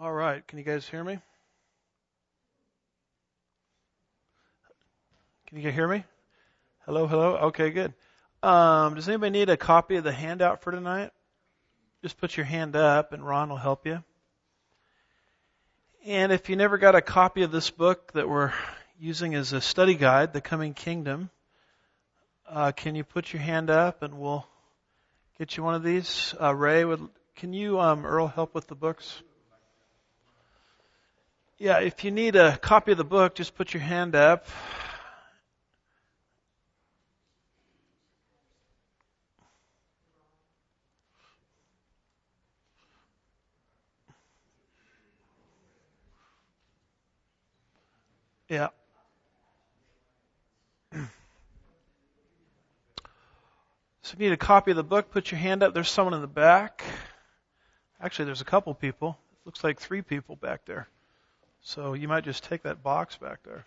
All right, can you guys hear me? Can you hear me? Hello, hello. Okay, good. Does anybody need a copy of the handout for tonight? Just put your hand up and Ron will help you. And if you never got a copy of this book that we're using as a study guide, The Coming Kingdom, can you put your hand up and we'll get you one of these? Ray, can you, Earl, help with the books? Yeah, if you need a copy of the book, just put your hand up. Yeah. So if you need a copy of the book, put your hand up. There's someone in the back. Actually, there's a couple people. It looks like 3 people back there. So you might just take that box back there.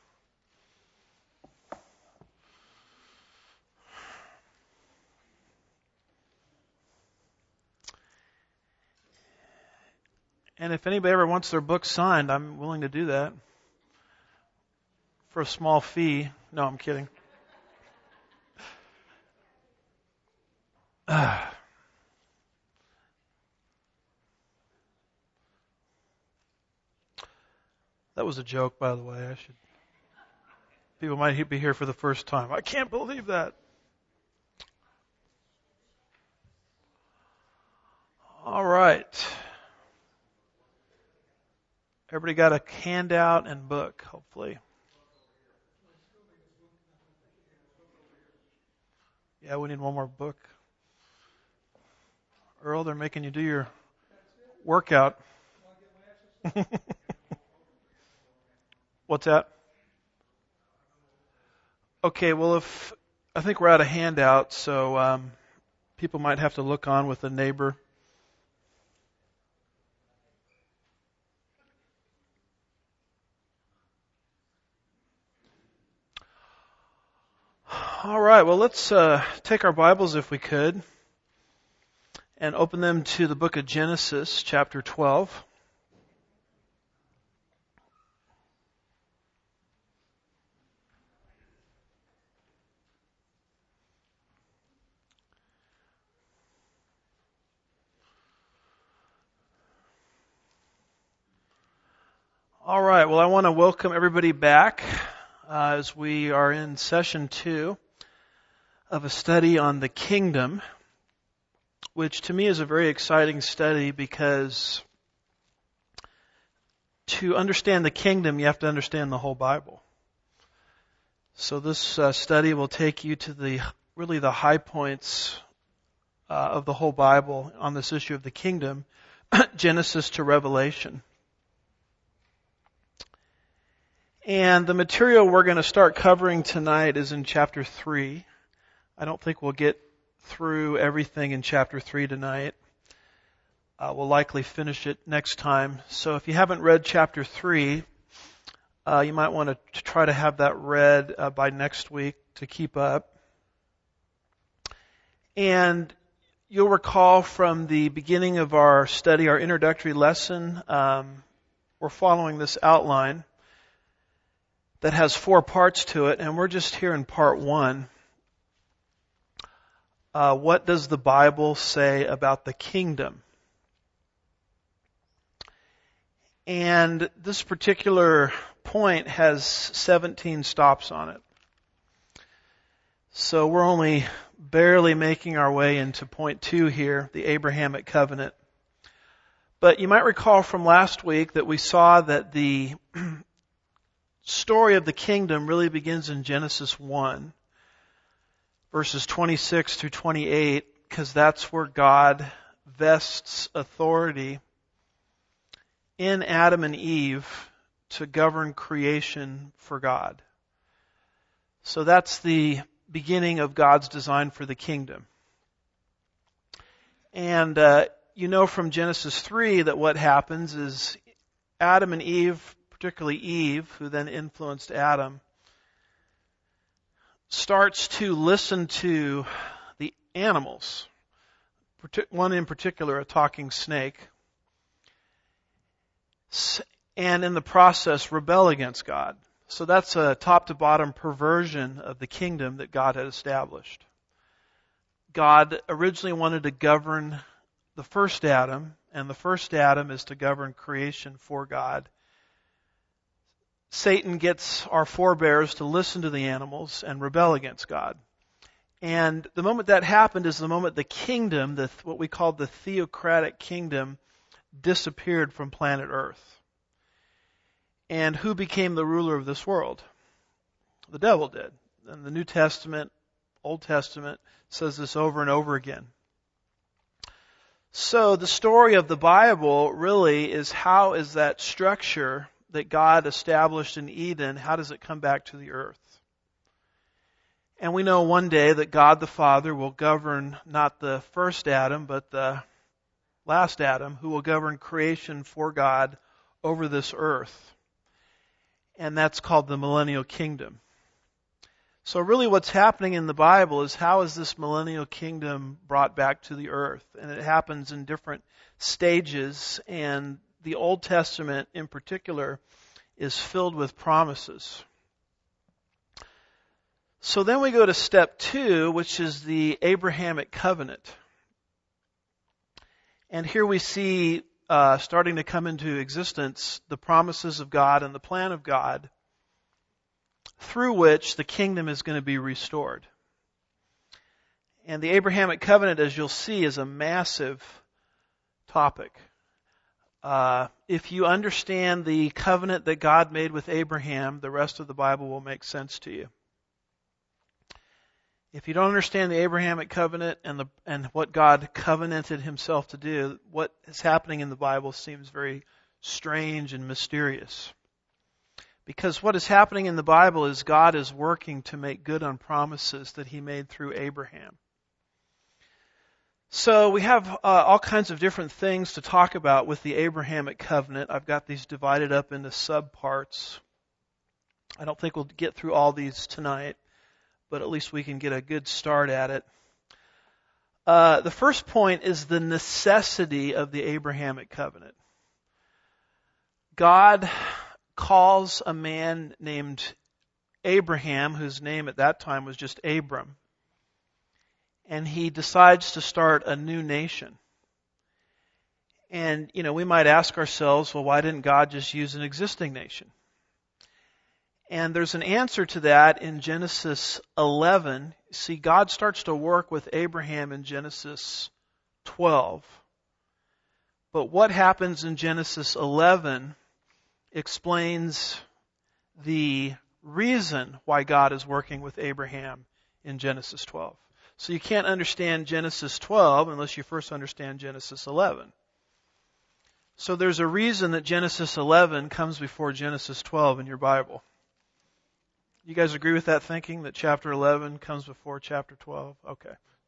And if anybody ever wants their book signed, I'm willing to do that for a small fee. No, I'm kidding. That was a joke, by the way. People might be here for the first time. I can't believe that. All right. Everybody got a handout and book, hopefully. Yeah, we need one more book. Earl, they're making you do your workout. What's that? Okay, well, I think we're out of handouts, so people might have to look on with a neighbor. All right, well, let's take our Bibles, if we could, and open them to the book of Genesis, chapter 12. All right, well, I want to welcome everybody back as we are in session 2 of a study on the kingdom, which to me is a very exciting study because to understand the kingdom, you have to understand the whole Bible. So this study will take you to the high points of the whole Bible on this issue of the kingdom, Genesis to Revelation. And the material we're going to start covering tonight is in chapter 3. I don't think we'll get through everything in chapter 3 tonight. We'll likely finish it next time. So if you haven't read chapter 3, you might want to try to have that read by next week to keep up. And you'll recall from the beginning of our study, our introductory lesson, we're following this outline that has 4 parts to it, and we're just here in part 1. What does the Bible say about the kingdom? And this particular point has 17 stops on it. So we're only barely making our way into point 2 here, the Abrahamic covenant. But you might recall from last week that we saw that the story of the kingdom really begins in Genesis 1, verses 26 through 28, because that's where God vests authority in Adam and Eve to govern creation for God. So that's the beginning of God's design for the kingdom. And you know from Genesis 3 that what happens is Adam and Eve, particularly Eve, who then influenced Adam, starts to listen to the animals. One in particular, a talking snake, and in the process rebel against God. So that's a top to bottom perversion of the kingdom that God had established. God originally wanted to govern the first Adam, and the first Adam is to govern creation for God. Satan gets our forebears to listen to the animals and rebel against God. And the moment that happened is the moment the kingdom, what we call the theocratic kingdom, disappeared from planet Earth. And who became the ruler of this world? The devil did. And the New Testament, Old Testament, says this over and over again. So the story of the Bible really is, how is that structure that God established in Eden, how does it come back to the earth? And we know one day that God the Father will govern not the first Adam, but the last Adam, who will govern creation for God over this earth. And that's called the millennial kingdom. So really what's happening in the Bible is, how is this millennial kingdom brought back to the earth? And it happens in different stages, and the Old Testament in particular is filled with promises. So then we go to step 2, which is the Abrahamic covenant. And here we see starting to come into existence the promises of God and the plan of God, through which the kingdom is going to be restored. And the Abrahamic covenant, as you'll see, is a massive topic. If you understand the covenant that God made with Abraham, the rest of the Bible will make sense to you. If you don't understand the Abrahamic covenant and what God covenanted himself to do, what is happening in the Bible seems very strange and mysterious. Because what is happening in the Bible is God is working to make good on promises that he made through Abraham. So we have all kinds of different things to talk about with the Abrahamic covenant. I've got these divided up into subparts. I don't think we'll get through all these tonight, but at least we can get a good start at it. The first point is the necessity of the Abrahamic covenant. God calls a man named Abraham, whose name at that time was just Abram, and he decides to start a new nation. And, we might ask ourselves, well, why didn't God just use an existing nation? And there's an answer to that in Genesis 11. See, God starts to work with Abraham in Genesis 12. But what happens in Genesis 11 explains the reason why God is working with Abraham in Genesis 12. So you can't understand Genesis 12 unless you first understand Genesis 11. So there's a reason that Genesis 11 comes before Genesis 12 in your Bible. You guys agree with that thinking, that chapter 11 comes before chapter 12? Okay.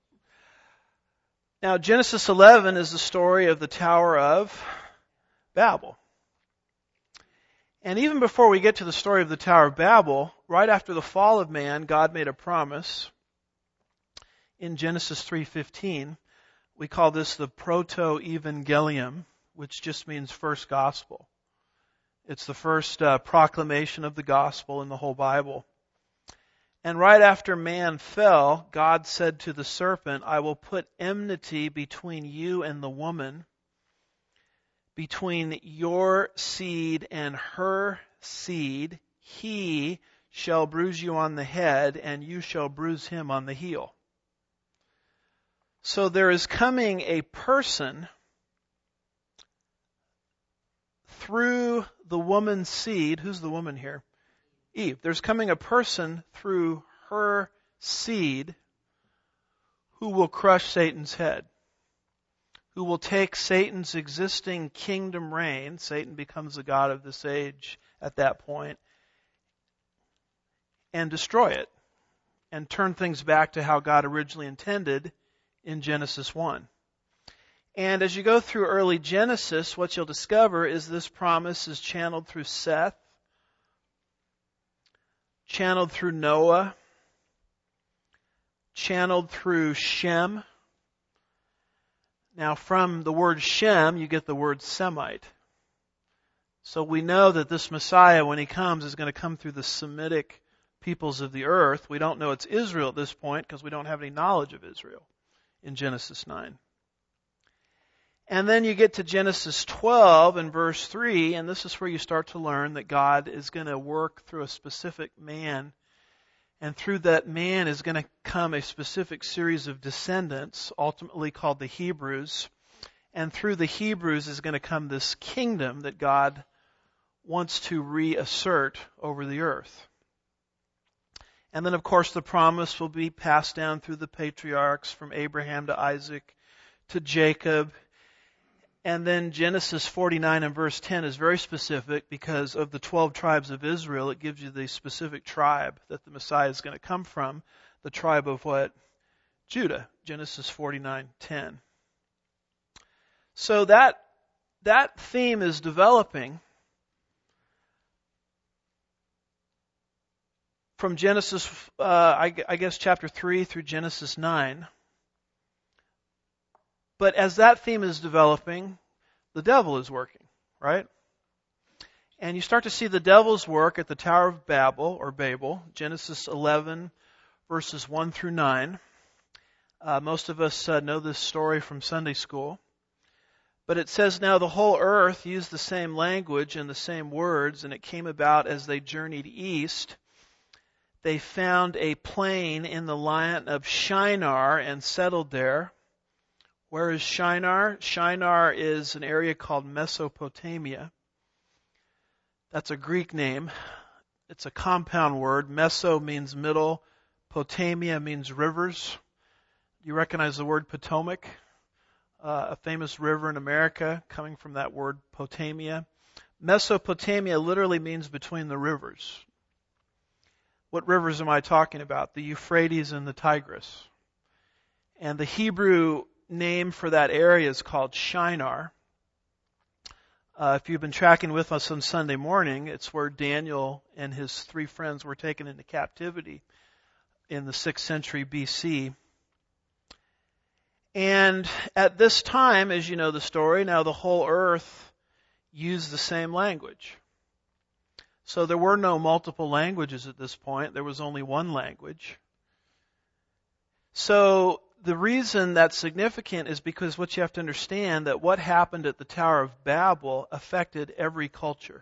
Now, Genesis 11 is the story of the Tower of Babel. And even before we get to the story of the Tower of Babel, right after the fall of man, God made a promise in Genesis 3:15. We call this the proto-evangelium, which just means first gospel. It's the first proclamation of the gospel in the whole Bible. And right after man fell, God said to the serpent, I will put enmity between you and the woman, between your seed and her seed. He shall bruise you on the head, and you shall bruise him on the heel. So there is coming a person through the woman's seed. Who's the woman here? Eve. There's coming a person through her seed who will crush Satan's head, who will take Satan's existing kingdom reign. Satan becomes the god of this age at that point, and destroy it and turn things back to how God originally intended in Genesis 1. And as you go through early Genesis, what you'll discover is this promise is channeled through Seth, channeled through Noah, channeled through Shem. Now from the word Shem, you get the word Semite. So we know that this Messiah, when he comes, is going to come through the Semitic peoples of the earth. We don't know it's Israel at this point because we don't have any knowledge of Israel in Genesis 9. And then you get to Genesis 12 and verse 3, and this is where you start to learn that God is going to work through a specific man, and through that man is going to come a specific series of descendants, ultimately called the Hebrews, and through the Hebrews is going to come this kingdom that God wants to reassert over the earth. And then, of course, the promise will be passed down through the patriarchs from Abraham to Isaac to Jacob. And then Genesis 49 and verse 10 is very specific because of the 12 tribes of Israel. It gives you the specific tribe that the Messiah is going to come from. The tribe of what? Judah. Genesis 49:10. So that theme is developing from Genesis, I guess, chapter 3 through Genesis 9. But as that theme is developing, the devil is working, right? And you start to see the devil's work at the Tower of Babel, or Babel, Genesis 11, verses 1 through 9. Most of us know this story from Sunday school. But it says, now the whole earth used the same language and the same words, and it came about as they journeyed east. They found a plain in the land of Shinar and settled there. Where is Shinar? Shinar is an area called Mesopotamia. That's a Greek name. It's a compound word. Meso means middle. Potamia means rivers. You recognize the word Potomac? A famous river in America coming from that word Potamia. Mesopotamia literally means between the rivers. What rivers am I talking about? The Euphrates and the Tigris. And the Hebrew name for that area is called Shinar. If you've been tracking with us on Sunday morning, it's where Daniel and his 3 friends were taken into captivity in the 6th century BC. And at this time, as you know the story, now the whole earth used the same language. So there were no multiple languages at this point. There was only one language. So the reason that's significant is because what you have to understand that what happened at the Tower of Babel affected every culture.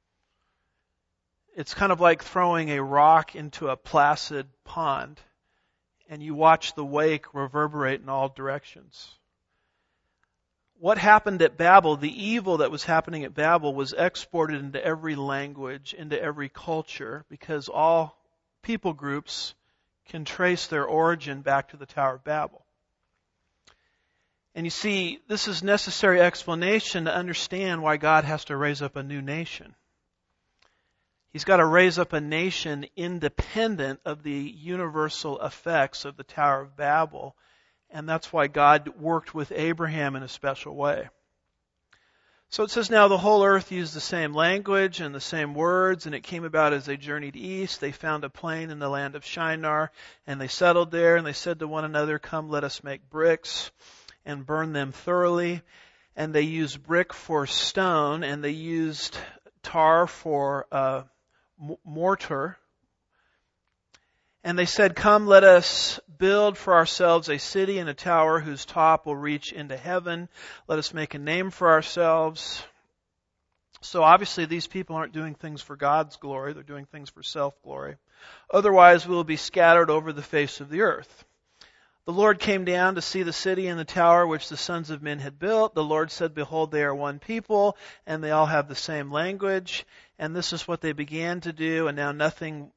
It's kind of like throwing a rock into a placid pond and you watch the wake reverberate in all directions. What happened at Babel, the evil that was happening at Babel, was exported into every language, into every culture, because all people groups can trace their origin back to the Tower of Babel. And you see, this is necessary explanation to understand why God has to raise up a new nation. He's got to raise up a nation independent of the universal effects of the Tower of Babel. And that's why God worked with Abraham in a special way. So it says, now the whole earth used the same language and the same words, and it came about as they journeyed east. They found a plain in the land of Shinar, and they settled there, and they said to one another, come, let us make bricks and burn them thoroughly. And they used brick for stone, and they used tar for mortar. And they said, come, let us build for ourselves a city and a tower whose top will reach into heaven. Let us make a name for ourselves. So obviously these people aren't doing things for God's glory. They're doing things for self-glory. Otherwise we will be scattered over the face of the earth. The Lord came down to see the city and the tower which the sons of men had built. The Lord said, behold, they are one people, and they all have the same language. And this is what they began to do, and now nothing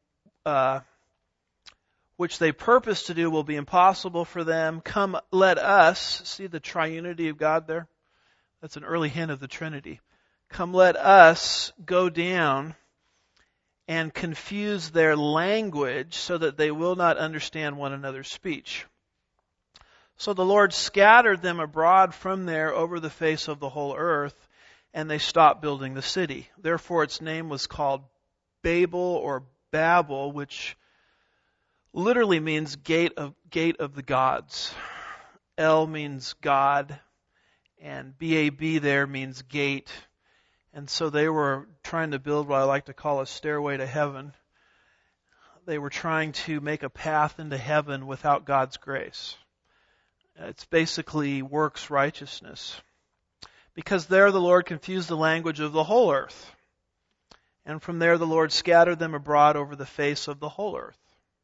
which they purpose to do will be impossible for them. Come, let us, see the triunity of God there? That's an early hint of the Trinity. Come, let us go down and confuse their language so that they will not understand one another's speech. So the Lord scattered them abroad from there over the face of the whole earth, and they stopped building the city. Therefore its name was called Babel or Babel, which literally means gate of the gods. El means God, and B-A-B there means gate, And so they were trying to build what I like to call a stairway to heaven. They were trying to make a path into heaven without God's grace. It's basically works righteousness. Because there the Lord confused the language of the whole earth. And from there the Lord scattered them abroad over the face of the whole earth.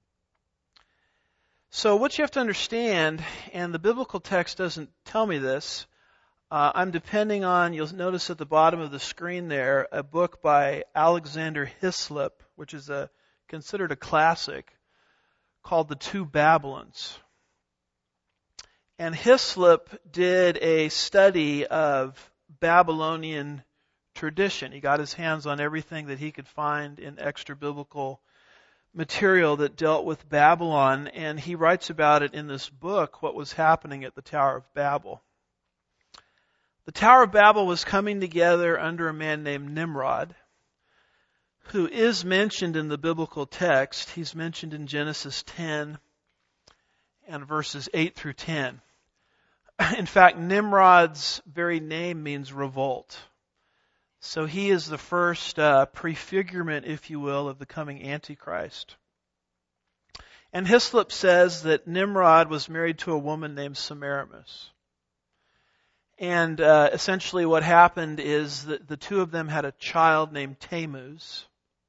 So what you have to understand, and the biblical text doesn't tell me this, I'm depending on, you'll notice at the bottom of the screen there, a book by Alexander Hislop, which is considered a classic, called The Two Babylons. And Hislop did a study of Babylonian tradition. He got his hands on everything that he could find in extra-biblical material that dealt with Babylon, and he writes about it in this book, what was happening at the Tower of Babel. The Tower of Babel was coming together under a man named Nimrod, who is mentioned in the biblical text. He's mentioned in Genesis 10 and verses 8 through 10. In fact, Nimrod's very name means revolt. So he is the first prefigurement, if you will, of the coming Antichrist. And Hislop says that Nimrod was married to a woman named Semiramis. And essentially what happened is that the two of them had a child named Tammuz.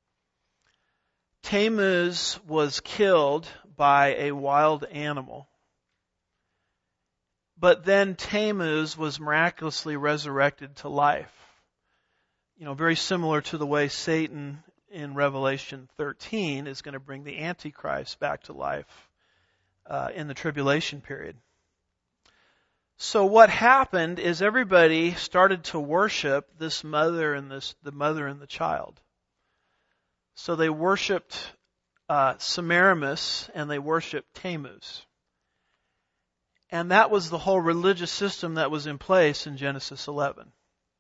Tammuz was killed by a wild animal. But then Tammuz was miraculously resurrected to life. You know, very similar to the way Satan in Revelation 13 is going to bring the Antichrist back to life in the tribulation period. So what happened is everybody started to worship this mother and the mother and the child. So they worshipped Semiramis and they worshipped Tammuz. And that was the whole religious system that was in place in Genesis 11.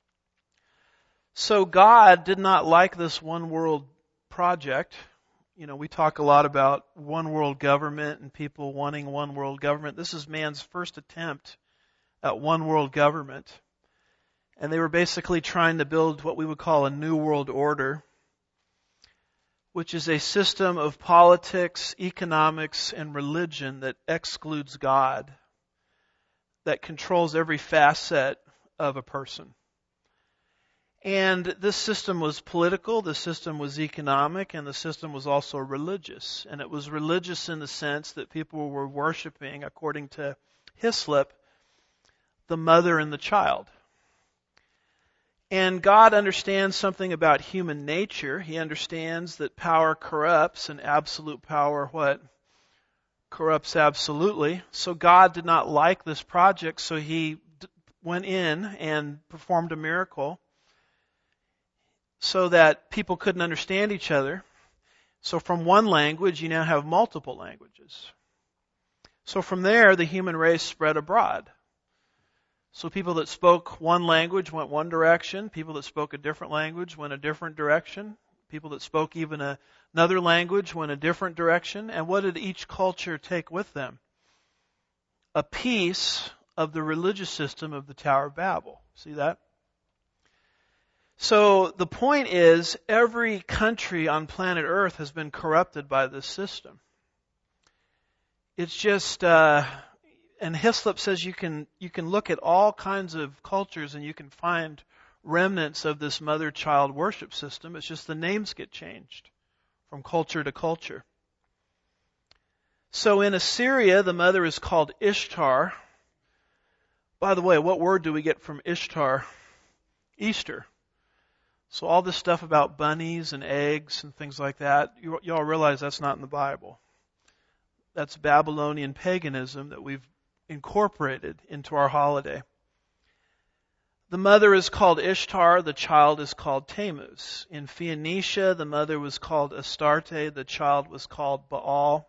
So God did not like this one world project. You know, we talk a lot about one world government and people wanting one world government. This is man's first attempt at one world government. And they were basically trying to build what we would call a new world order, which is a system of politics, economics, and religion that excludes God, that controls every facet of a person. And this system was political, the system was economic, and the system was also religious. And it was religious in the sense that people were worshiping, according to Hislop, the mother and the child. And God understands something about human nature. He understands that power corrupts, and absolute power what? Corrupts absolutely. So God did not like this project, so He went in and performed a miracle so that people couldn't understand each other. So from one language, you now have multiple languages. So from there, the human race spread abroad. So people that spoke one language went one direction. People that spoke a different language went a different direction. People that spoke even another language went a different direction. And what did each culture take with them? A piece of the religious system of the Tower of Babel. See that? So the point is, every country on planet Earth has been corrupted by this system. It's just, and Hislop says you can look at all kinds of cultures and you can find remnants of this mother-child worship system. It's just the names get changed from culture to culture. So in Assyria, the mother is called Ishtar. By the way, what word do we get from Ishtar? Easter. So all this stuff about bunnies and eggs and things like that, you all realize that's not in the Bible. That's Babylonian paganism that we've incorporated into our holiday. The mother is called Ishtar, the child is called Tammuz. In Phoenicia, the mother was called Astarte, the child was called Baal.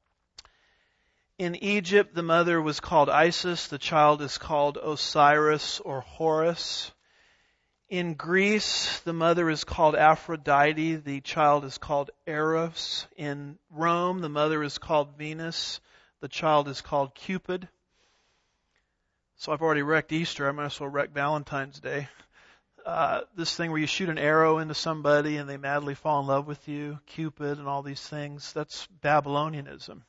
In Egypt, the mother was called Isis, the child is called Osiris or Horus. In Greece, the mother is called Aphrodite, the child is called Eros. In Rome, the mother is called Venus, the child is called Cupid. So I've already wrecked Easter, I might as well wreck Valentine's Day. this thing where you shoot an arrow into somebody and they madly fall in love with you, Cupid and all these things. That's Babylonianism.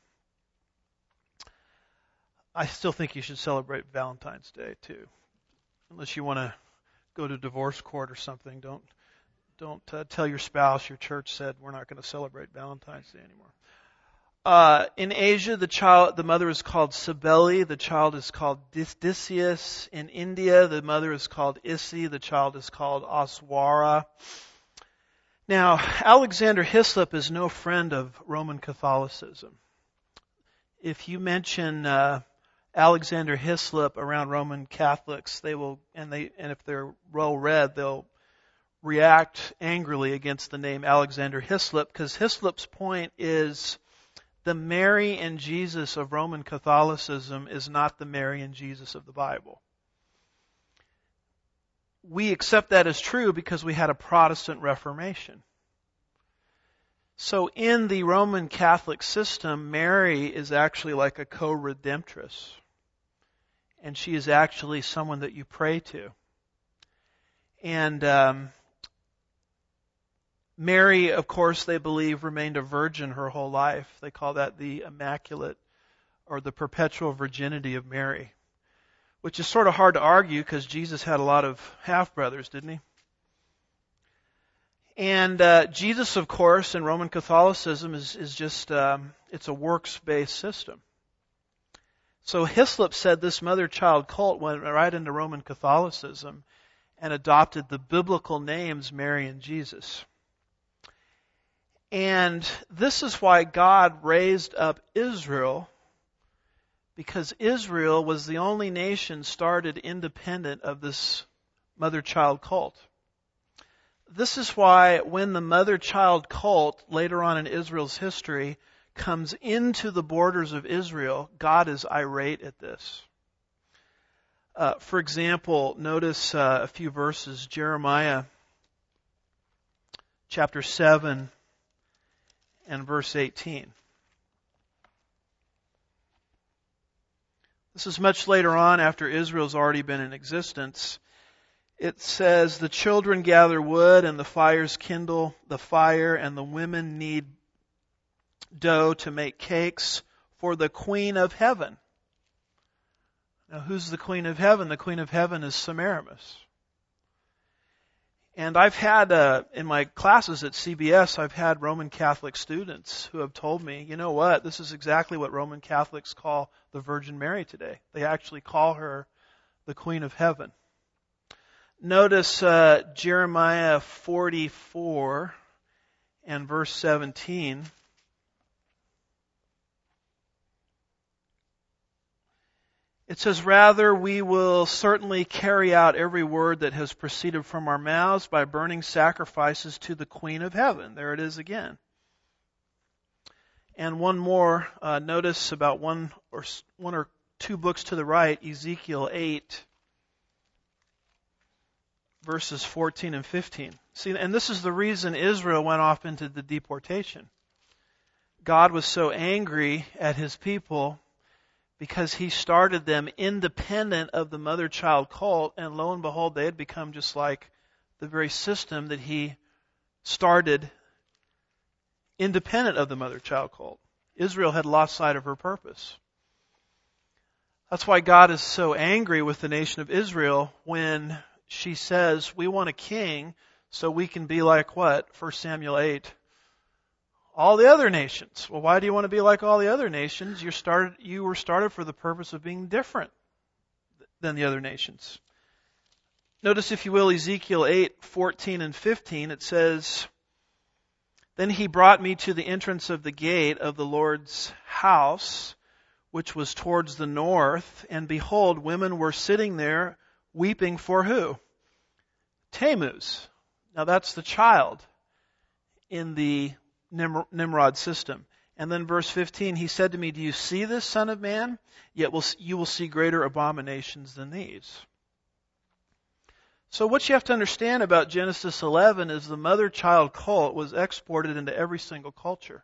I still think you should celebrate Valentine's Day too. Unless you want to go to divorce court or something, don't tell your spouse your church said we're not going to celebrate Valentine's Day anymore. In Asia, the mother is called Cybele, the child is called Odysseus. In India, the mother is called Isi, the child is called Aswara. Now, Alexander Hislop is no friend of Roman Catholicism. If you mention Alexander Hislop around Roman Catholics, they will, and if they're well read, they'll react angrily against the name Alexander Hislop, because Hislop's point is the Mary and Jesus of Roman Catholicism is not the Mary and Jesus of the Bible. We accept that as true because we had a Protestant Reformation. So in the Roman Catholic system, Mary is actually like a co-redemptress. And she is actually someone that you pray to. And Mary, of course, they believe remained a virgin her whole life. They call that the immaculate or the perpetual virginity of Mary, which is sort of hard to argue because Jesus had a lot of half-brothers, didn't he? And Jesus, of course, in Roman Catholicism is just, it's a works-based system. So Hislop said this mother-child cult went right into Roman Catholicism and adopted the biblical names Mary and Jesus. And this is why God raised up Israel, because Israel was the only nation started independent of this mother-child cult. This is why when the mother-child cult later on in Israel's history comes into the borders of Israel, God is irate at this. For example, notice a few verses, Jeremiah chapter 7 and verse 18. This is much later on after Israel's already been in existence. It says, the children gather wood and the fires kindle the fire and the women knead dough to make cakes for the Queen of Heaven. Now who's the Queen of Heaven? The Queen of Heaven is Semiramis. And I've had, in my classes at CBS, I've had Roman Catholic students who have told me, you know what, this is exactly what Roman Catholics call the Virgin Mary today. They actually call her the Queen of Heaven. Notice Jeremiah 44 and verse 17. It says, rather, we will certainly carry out every word that has proceeded from our mouths by burning sacrifices to the Queen of Heaven. There it is again. And one more, notice about one or two books to the right, Ezekiel 8, verses 14 and 15. See, and this is the reason Israel went off into the deportation. God was so angry at his people because he started them independent of the mother-child cult, and lo and behold, they had become just like the very system that he started independent of the mother-child cult. Israel had lost sight of her purpose. That's why God is so angry with the nation of Israel when she says, we want a king so we can be like what? 1 Samuel 8. All the other nations. Well, why do you want to be like all the other nations? You were started for the purpose of being different than the other nations. Notice, if you will, Ezekiel 8, 14 and 15. It says, then he brought me to the entrance of the gate of the Lord's house, which was towards the north, and behold, women were sitting there weeping for who? Tammuz. Now that's the child in the Nimrod system. And then verse 15, he said to me, do you see this, son of man? Yet you will see greater abominations than these. So what you have to understand about Genesis 11 is the mother-child cult was exported into every single culture.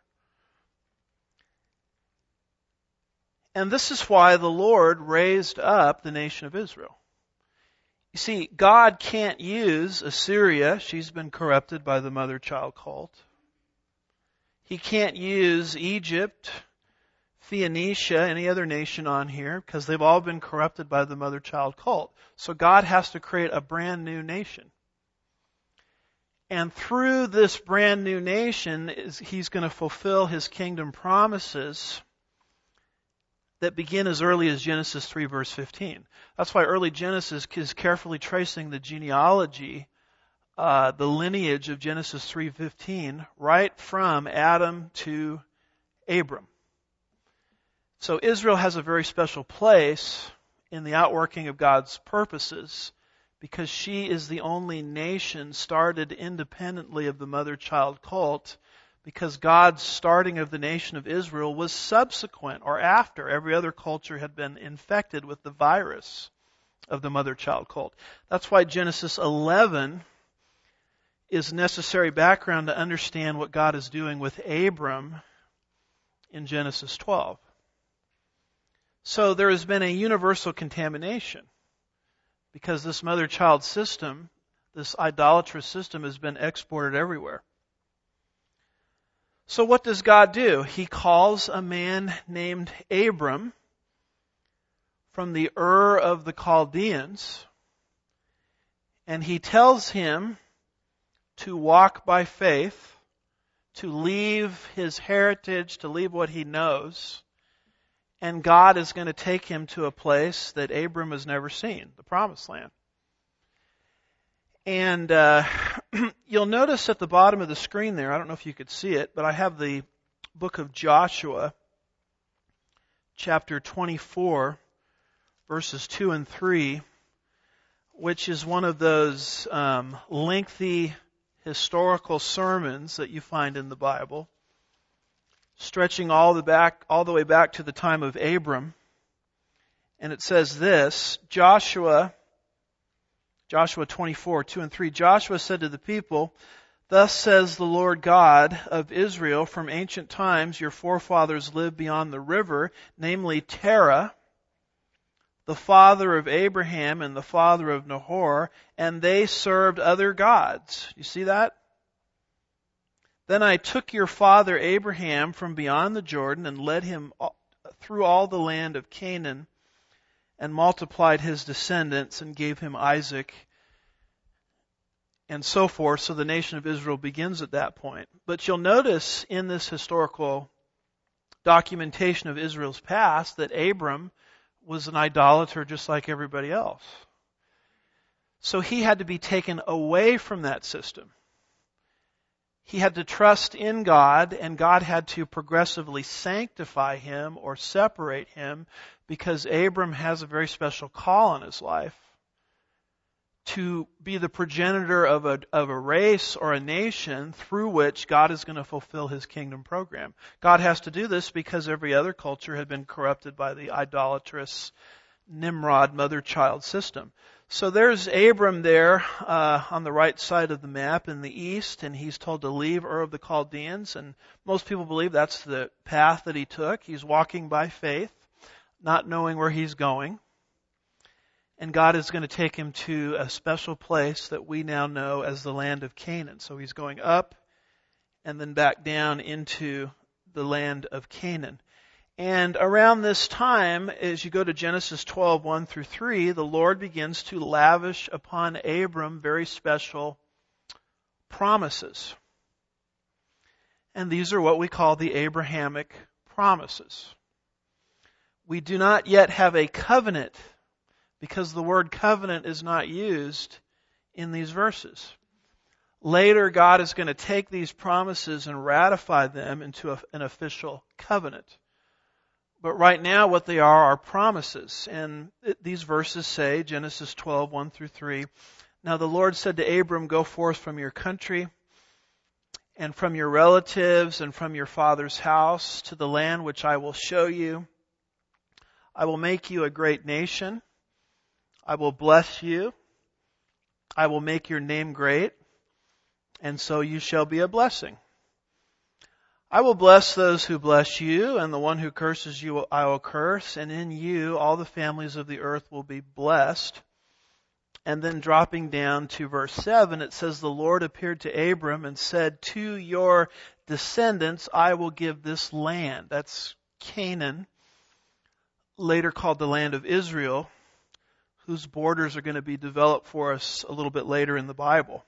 And this is why the Lord raised up the nation of Israel. You see, God can't use Assyria. She's been corrupted by the mother-child cult. He can't use Egypt, Phoenicia, any other nation on here, because they've all been corrupted by the mother-child cult. So God has to create a brand new nation. And through this brand new nation, He's going to fulfill His kingdom promises that begin as early as Genesis 3 verse 15. That's why early Genesis is carefully tracing the genealogy, the lineage of Genesis 3:15, right from Adam to Abram. So Israel has a very special place in the outworking of God's purposes because she is the only nation started independently of the mother-child cult, because God's starting of the nation of Israel was subsequent or after every other culture had been infected with the virus of the mother-child cult. That's why Genesis 11 is necessary background to understand what God is doing with Abram in Genesis 12. So there has been a universal contamination because this mother-child system, this idolatrous system, has been exported everywhere. So what does God do? He calls a man named Abram from the Ur of the Chaldeans, and He tells him to walk by faith, to leave his heritage, to leave what he knows, and God is going to take him to a place that Abram has never seen, the Promised Land. And you'll notice at the bottom of the screen there, I don't know if you could see it, but I have the book of Joshua, chapter 24, verses 2 and 3, which is one of those lengthy historical sermons that you find in the Bible, stretching all the way back to the time of Abram. And it says this, Joshua 24, 2 and 3, Joshua said to the people, "Thus says the Lord God of Israel, from ancient times your forefathers lived beyond the river, namely Terah, the father of Abraham and the father of Nahor, and they served other gods." You see that? "Then I took your father Abraham from beyond the Jordan and led him through all the land of Canaan and multiplied his descendants and gave him Isaac," and so forth. So the nation of Israel begins at that point. But you'll notice in this historical documentation of Israel's past that Abram was an idolater just like everybody else. So he had to be taken away from that system. He had to trust in God, and God had to progressively sanctify him or separate him, because Abram has a very special call in his life to be the progenitor of a race or a nation through which God is going to fulfill His kingdom program. God has to do this because every other culture had been corrupted by the idolatrous Nimrod mother-child system. So there's Abram there on the right side of the map in the east, and he's told to leave Ur of the Chaldeans, and most people believe that's the path that he took. He's walking by faith, not knowing where he's going. And God is going to take him to a special place that we now know as the land of Canaan. So he's going up and then back down into the land of Canaan. And around this time, as you go to Genesis 12, 1 through 3, the Lord begins to lavish upon Abram very special promises. And these are what we call the Abrahamic promises. We do not yet have a covenant, because the word covenant is not used in these verses. Later, God is going to take these promises and ratify them into an official covenant. But right now, what they are promises. And these verses say, Genesis 12, 1 through 3, "Now the Lord said to Abram, go forth from your country and from your relatives and from your father's house to the land which I will show you. I will make you a great nation. I will bless you. I will make your name great, and so you shall be a blessing. I will bless those who bless you, and the one who curses you I will curse, and in you all the families of the earth will be blessed. And then dropping down to verse 7, it says, the Lord appeared to Abram and said, to your descendants I will give this land. That's Canaan, later called the land of Israel, whose borders are going to be developed for us a little bit later in the Bible.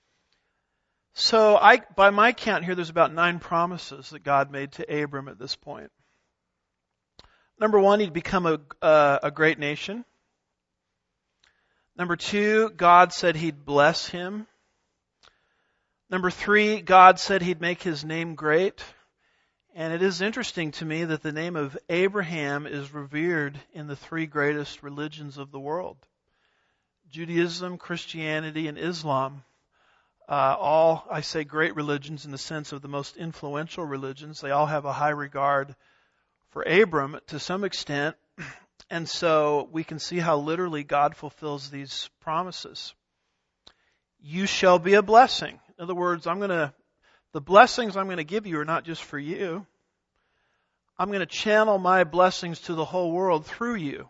So by my count here, there's about 9 promises that God made to Abram at this point. Number 1, he'd become a great nation. Number 2, God said he'd bless him. Number 3, God said he'd make his name great. And it is interesting to me that the name of Abraham is revered in the 3 greatest religions of the world. Judaism, Christianity, and Islam. All, I say great religions in the sense of the most influential religions. They all have a high regard for Abram to some extent. And so we can see how literally God fulfills these promises. You shall be a blessing. In other words, the blessings I'm going to give you are not just for you. I'm going to channel my blessings to the whole world through you.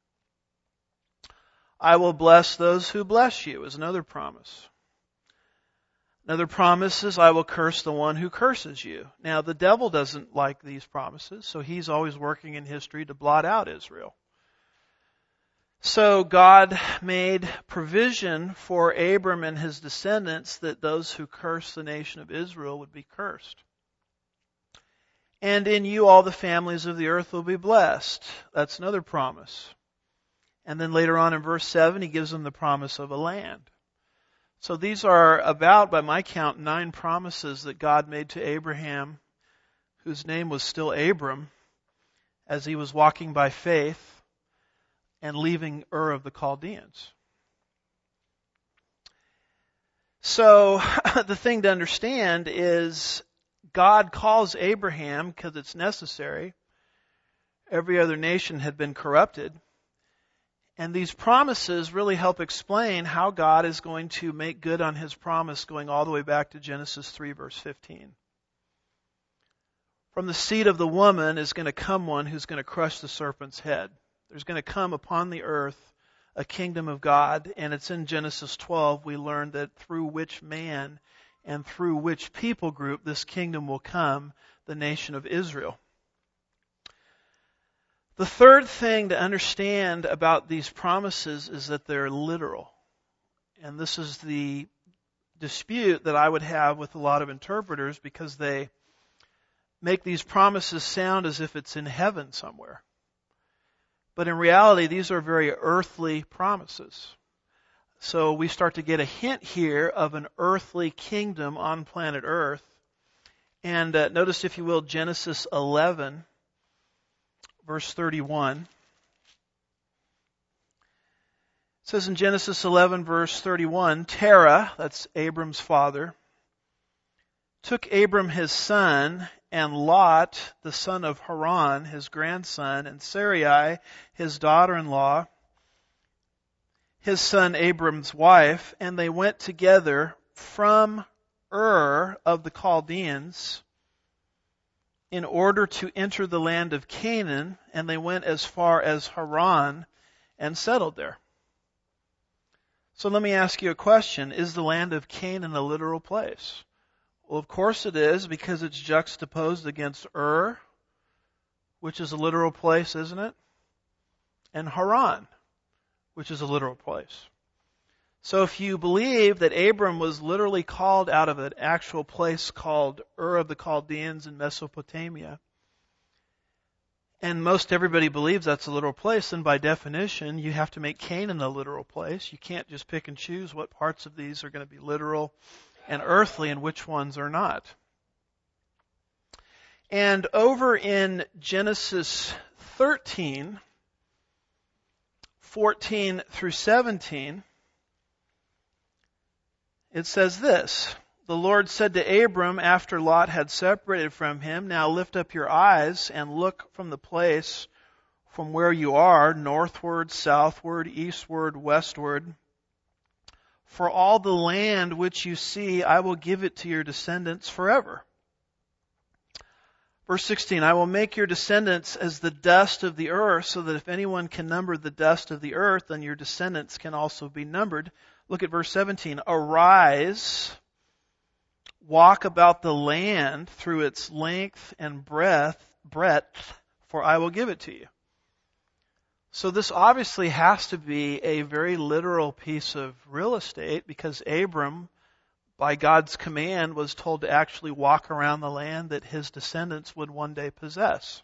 I will bless those who bless you is another promise. Another promise is I will curse the one who curses you. Now the devil doesn't like these promises, so he's always working in history to blot out Israel. So God made provision for Abram and his descendants that those who curse the nation of Israel would be cursed. And in you all the families of the earth will be blessed. That's another promise. And then later on in verse 7, he gives them the promise of a land. So these are about, by my count, 9 promises that God made to Abraham, whose name was still Abram, as he was walking by faith and leaving Ur of the Chaldeans. So the thing to understand is God calls Abraham because it's necessary. Every other nation had been corrupted. And these promises really help explain how God is going to make good on his promise going all the way back to Genesis 3 verse 15. From the seed of the woman is going to come one who's going to crush the serpent's head. There's going to come upon the earth a kingdom of God, and it's in Genesis 12 we learn that through which man and through which people group this kingdom will come, the nation of Israel. The third thing to understand about these promises is that they're literal. And this is the dispute that I would have with a lot of interpreters because they make these promises sound as if it's in heaven somewhere. But in reality, these are very earthly promises. So we start to get a hint here of an earthly kingdom on planet Earth. And notice, if you will, Genesis 11, verse 31. It says in Genesis 11, verse 31, Terah, that's Abram's father, took Abram his son, and Lot, the son of Haran, his grandson, and Sarai, his daughter-in-law, his son Abram's wife, and they went together from Ur of the Chaldeans in order to enter the land of Canaan, and they went as far as Haran and settled there. So let me ask you a question. Is the land of Canaan a literal place? Well, of course it is, because it's juxtaposed against Ur, which is a literal place, isn't it? And Haran, which is a literal place. So if you believe that Abram was literally called out of an actual place called Ur of the Chaldeans in Mesopotamia, and most everybody believes that's a literal place, then by definition you have to make Canaan a literal place. You can't just pick and choose what parts of these are going to be literal and earthly and which ones are not. And over in Genesis 13, 14 through 17, it says this: The Lord said to Abram after Lot had separated from him, Now lift up your eyes and look from the place from where you are, northward, southward, eastward, westward. For all the land which you see, I will give it to your descendants forever. Verse 16, I will make your descendants as the dust of the earth, so that if anyone can number the dust of the earth, then your descendants can also be numbered. Look at verse 17. Arise, walk about the land through its length and breadth, for I will give it to you. So this obviously has to be a very literal piece of real estate, because Abram, by God's command, was told to actually walk around the land that his descendants would one day possess.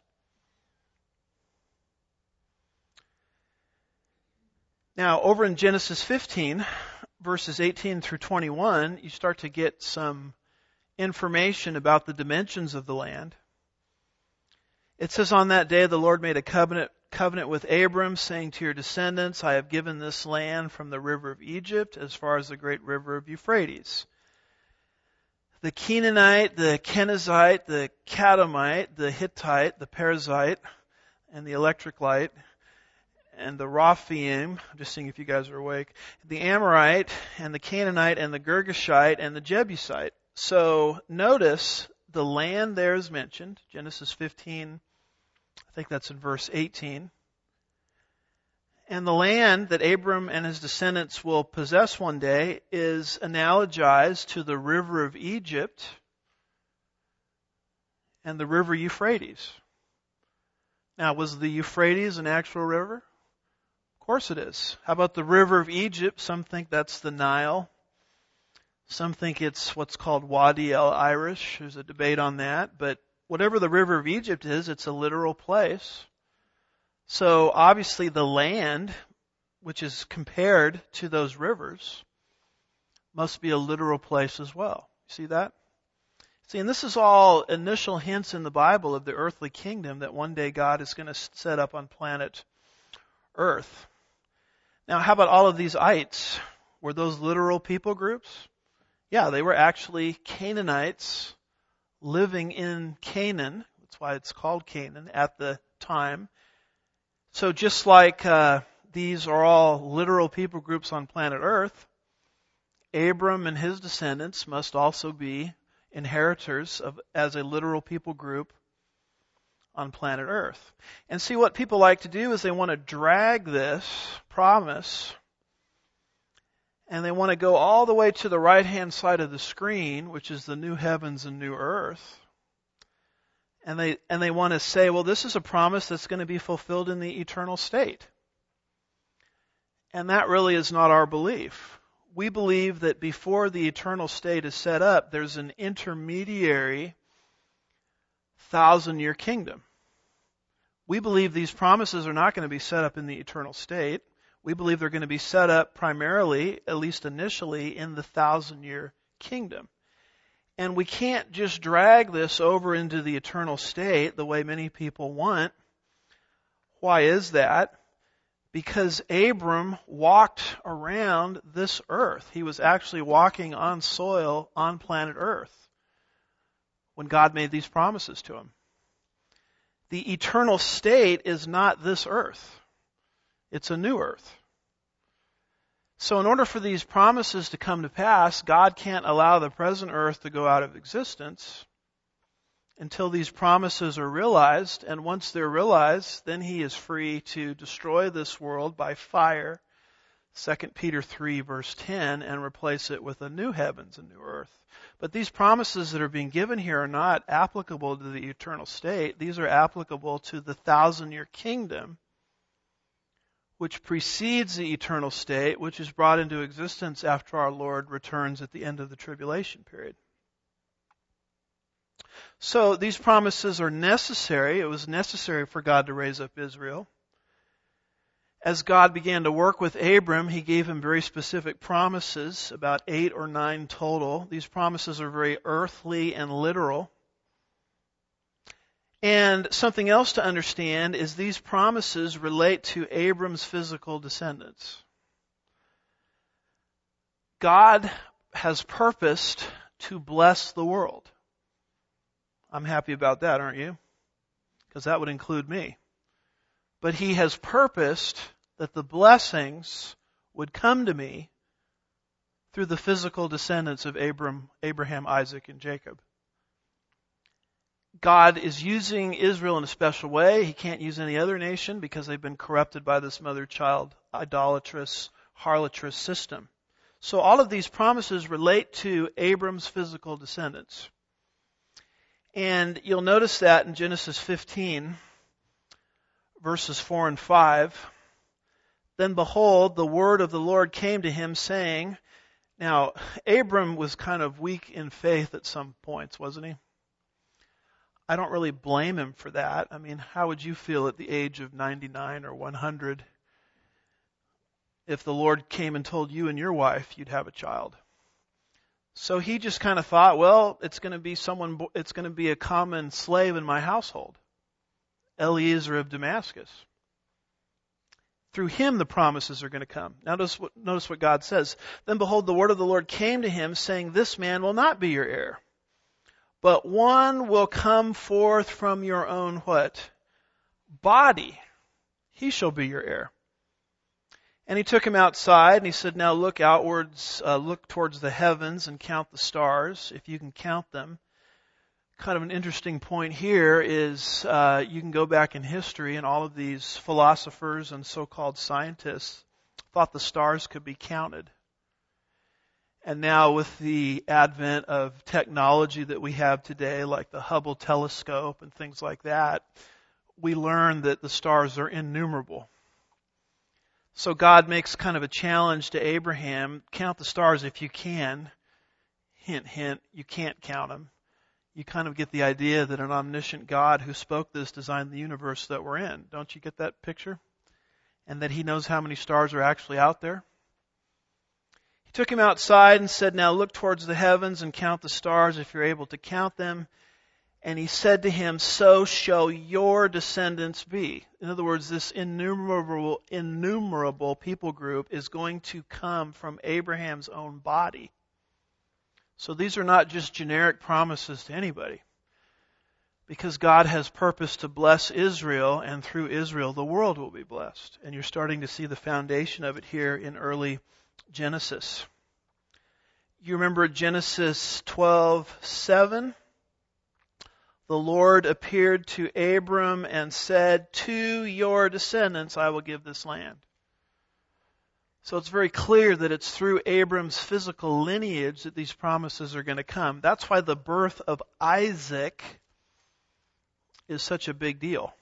Now, over in Genesis 15, verses 18 through 21, you start to get some information about the dimensions of the land. It says, on that day the Lord made a covenant with Abram, saying to your descendants, I have given this land from the river of Egypt as far as the great river of Euphrates. The Canaanite, the Kenizzite, the Cadomite, the Hittite, the Perizzite, and the electric light, and the Rephaim, I'm just seeing if you guys are awake, the Amorite, and the Canaanite, and the Girgashite, and the Jebusite. So notice the land there is mentioned, Genesis 15, I think that's in verse 18. And the land that Abram and his descendants will possess one day is analogized to the river of Egypt and the river Euphrates. Now, was the Euphrates an actual river? Of course it is. How about the river of Egypt? Some think that's the Nile. Some think it's what's called Wadi el-Irish. There's a debate on that. But whatever the river of Egypt is, it's a literal place. So obviously the land, which is compared to those rivers, must be a literal place as well. See that? See, and this is all initial hints in the Bible of the earthly kingdom that one day God is going to set up on planet Earth. Now, how about all of these ites? Were those literal people groups? Yeah, they were actually Canaanites living in Canaan. That's why it's called Canaan at the time. So just like these are all literal people groups on planet Earth, Abram and his descendants must also be inheritors as a literal people group on planet Earth. And see, what people like to do is they want to drag this promise and they want to go all the way to the right-hand side of the screen, which is the new heavens and new earth. And they want to say, well, this is a promise that's going to be fulfilled in the eternal state. And that really is not our belief. We believe that before the eternal state is set up, there's an intermediary 1,000-year kingdom. We believe these promises are not going to be set up in the eternal state. We believe they're going to be set up primarily, at least initially, in the 1,000-year kingdom. And we can't just drag this over into the eternal state the way many people want. Why is that? Because Abram walked around this earth. He was actually walking on soil on planet Earth when God made these promises to him. The eternal state is not this earth. It's a new earth. So in order for these promises to come to pass, God can't allow the present earth to go out of existence until these promises are realized. And once they're realized, then He is free to destroy this world by fire, 2 Peter 3 verse 10, and replace it with a new heavens and new earth. But these promises that are being given here are not applicable to the eternal state. These are applicable to the 1,000-year kingdom, which precedes the eternal state, which is brought into existence after our Lord returns at the end of the tribulation period. So these promises are necessary. It was necessary for God to raise up Israel. As God began to work with Abram, He gave him very specific promises, about 8 or 9 total. These promises are very earthly and literal. And something else to understand is these promises relate to Abram's physical descendants. God has purposed to bless the world. I'm happy about that, aren't you? Because that would include me. But He has purposed that the blessings would come to me through the physical descendants of Abraham, Isaac, and Jacob. God is using Israel in a special way. He can't use any other nation because they've been corrupted by this mother-child idolatrous, harlotrous system. So all of these promises relate to Abram's physical descendants. And you'll notice that in Genesis 15, verses 4 and 5. Then behold, the word of the Lord came to him saying, now Abram was kind of weak in faith at some points, wasn't he? I don't really blame him for that. I mean, how would you feel at the age of 99 or 100 if the Lord came and told you and your wife you'd have a child? So he just kind of thought, well, it's going to be a common slave in my household, Eliezer of Damascus. Through him the promises are going to come. Now notice what God says. Then behold, the word of the Lord came to him, saying, this man will not be your heir, but one will come forth from your own what? Body. He shall be your heir. And he took him outside and he said, now look outwards, look towards the heavens and count the stars, if you can count them. Kind of an interesting point here is you can go back in history and all of these philosophers and so-called scientists thought the stars could be counted. And now with the advent of technology that we have today, like the Hubble telescope and things like that, we learn that the stars are innumerable. So God makes kind of a challenge to Abraham, count the stars if you can. Hint, hint, you can't count them. You kind of get the idea that an omniscient God who spoke this designed the universe that we're in. Don't you get that picture? And that he knows how many stars are actually out there. He took him outside and said, now look towards the heavens and count the stars if you're able to count them. And he said to him, so shall your descendants be. In other words, this innumerable people group is going to come from Abraham's own body. So these are not just generic promises to anybody. Because God has purpose to bless Israel, and through Israel the world will be blessed. And you're starting to see the foundation of it here in early Genesis. You remember Genesis 12:7? The Lord appeared to Abram and said, to your descendants I will give this land. So it's very clear that it's through Abram's physical lineage that these promises are going to come. That's why the birth of Isaac is such a big deal.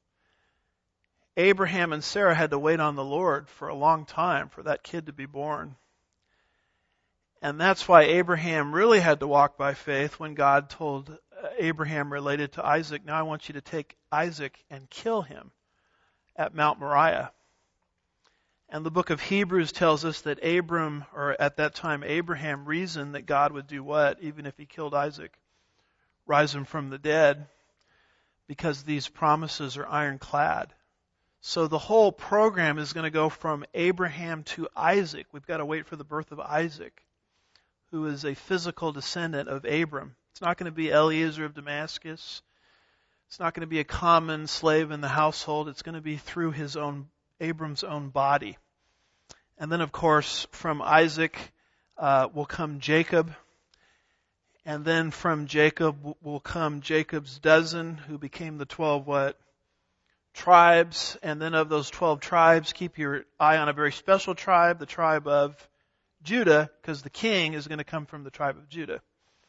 Abraham and Sarah had to wait on the Lord for a long time for that kid to be born. And that's why Abraham really had to walk by faith when God told Abraham related to Isaac, now I want you to take Isaac and kill him at Mount Moriah. And the book of Hebrews tells us that at that time Abraham reasoned that God would do what? Even if he killed Isaac, rise him from the dead, because these promises are ironclad. So the whole program is going to go from Abraham to Isaac. We've got to wait for the birth of Isaac, who is a physical descendant of Abram. It's not going to be Eliezer of Damascus. It's not going to be a common slave in the household. It's going to be through Abram's own body. And then, of course, from Isaac will come Jacob. And then from Jacob will come Jacob's dozen, who became the 12 what? Tribes. And then of those 12 tribes, keep your eye on a very special tribe, the tribe of Judah, because the king is going to come from the tribe of Judah.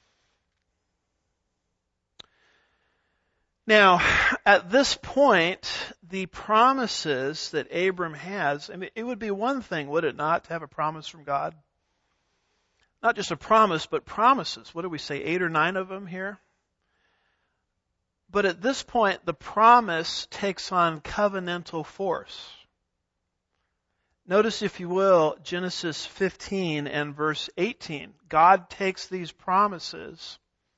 Now, at this point, the promises that Abram has, I mean, it would be one thing, would it not, to have a promise from God? Not just a promise, but promises. What do we say, 8 or 9 of them here? But at this point, the promise takes on covenantal force. Notice, if you will, Genesis 15 and verse 18. God takes these promises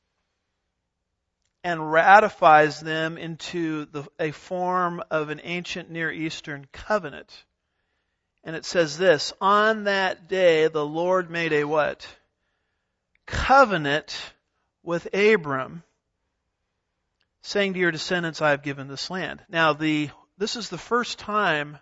and ratifies them into a form of an ancient Near Eastern covenant. And it says this, on that day the Lord made a what? Covenant with Abram, saying to your descendants, I have given this land. Now, this is the first time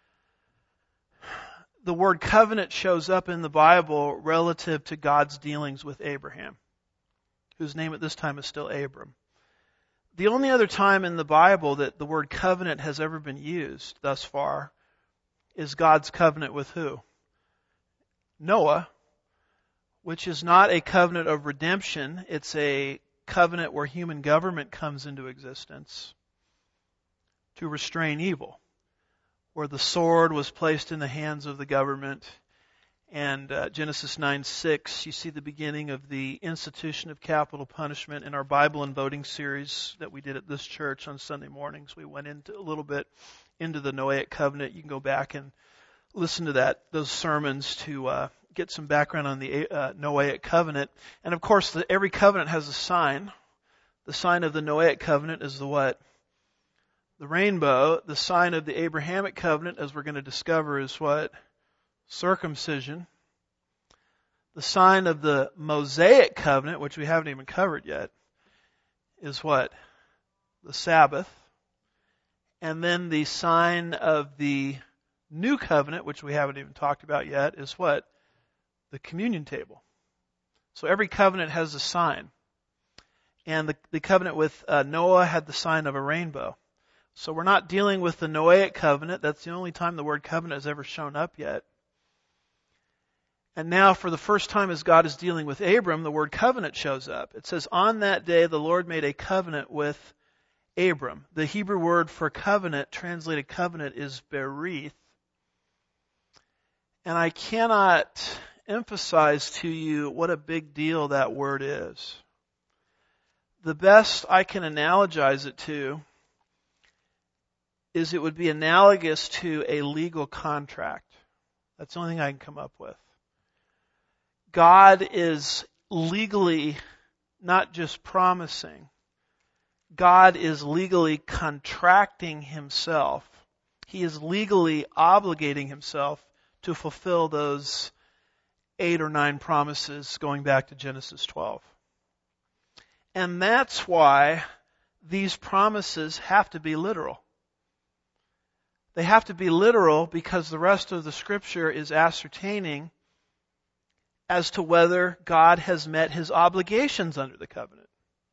the word covenant shows up in the Bible relative to God's dealings with Abraham, whose name at this time is still Abram. The only other time in the Bible that the word covenant has ever been used thus far is God's covenant with who? Noah, which is not a covenant of redemption. It's a covenant where human government comes into existence to restrain evil, where the sword was placed in the hands of the government. And Genesis 9:6, you see the beginning of the institution of capital punishment. In our Bible and voting series that we did at this church on Sunday mornings, we went into a little bit into the Noahic covenant. You can go back and listen to those sermons to get some background on the Noahic covenant. And of course, every covenant has a sign. The sign of the Noahic covenant is the what? The rainbow. The sign of the Abrahamic covenant, as we're going to discover, is what? Circumcision. The sign of the Mosaic covenant, which we haven't even covered yet, is what? The Sabbath. And then the sign of the New covenant, which we haven't even talked about yet, is what? The communion table. So every covenant has a sign. And the covenant with Noah had the sign of a rainbow. So we're not dealing with the Noahic covenant. That's the only time the word covenant has ever shown up yet. And now, for the first time as God is dealing with Abram, the word covenant shows up. It says, on that day the Lord made a covenant with Abram. The Hebrew word for covenant, translated covenant, is berith. And I cannot emphasize to you what a big deal that word is. The best I can analogize it to is it would be analogous to a legal contract. That's the only thing I can come up with. God is legally not just promising. God is legally contracting himself. He is legally obligating himself to fulfill those 8 or 9 promises going back to Genesis 12. And that's why these promises have to be literal. They have to be literal because the rest of the Scripture is ascertaining as to whether God has met his obligations under the covenant.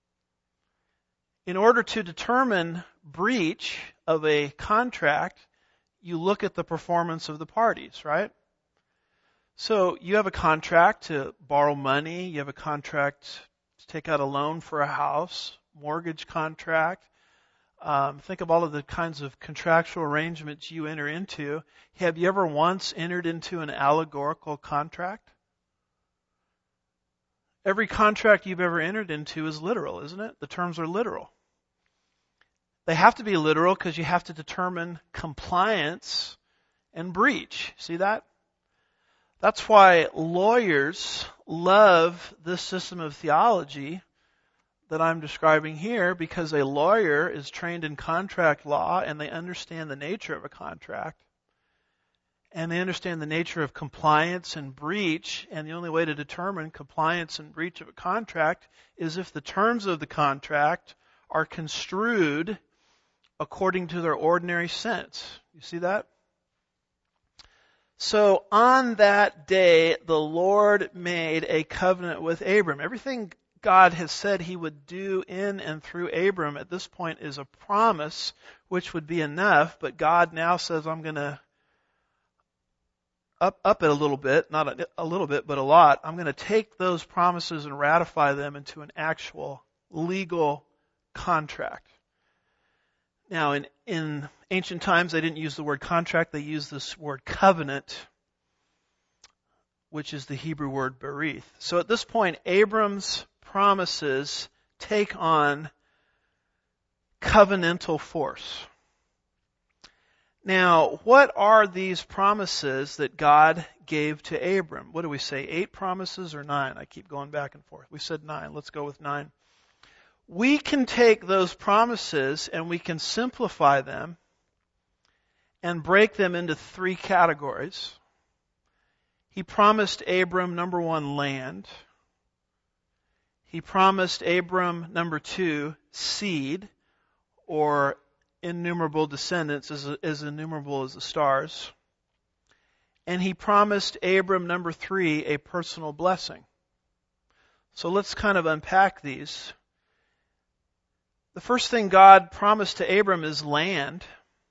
In order to determine breach of a contract, you look at the performance of the parties, right? So you have a contract to borrow money, you have a contract to take out a loan for a house, mortgage contract. Think of all of the kinds of contractual arrangements you enter into. Have you ever once entered into an allegorical contract? Every contract you've ever entered into is literal, isn't it? The terms are literal. They have to be literal because you have to determine compliance and breach. See that? That's why lawyers love this system of theology that I'm describing here, because a lawyer is trained in contract law and they understand the nature of a contract. And they understand the nature of compliance and breach, and the only way to determine compliance and breach of a contract is if the terms of the contract are construed according to their ordinary sense. You see that? So on that day, the Lord made a covenant with Abram. Everything God has said he would do in and through Abram at this point is a promise, which would be enough, but God now says, I'm going to up it a little bit, not a little bit, but a lot. I'm going to take those promises and ratify them into an actual legal contract. Now, in ancient times, they didn't use the word contract. They used this word covenant, which is the Hebrew word berith. So at this point, Abram's promises take on covenantal force. Now, what are these promises that God gave to Abram? What do we say, 8 promises or 9? I keep going back and forth. We said 9. Let's go with 9. We can take those promises and we can simplify them and break them into 3 categories. He promised Abram, number 1, land. He promised Abram, number 2, seed, or innumerable descendants, as innumerable as the stars. And he promised Abram, number 3, a personal blessing. So let's kind of unpack these. The first thing God promised to Abram is land.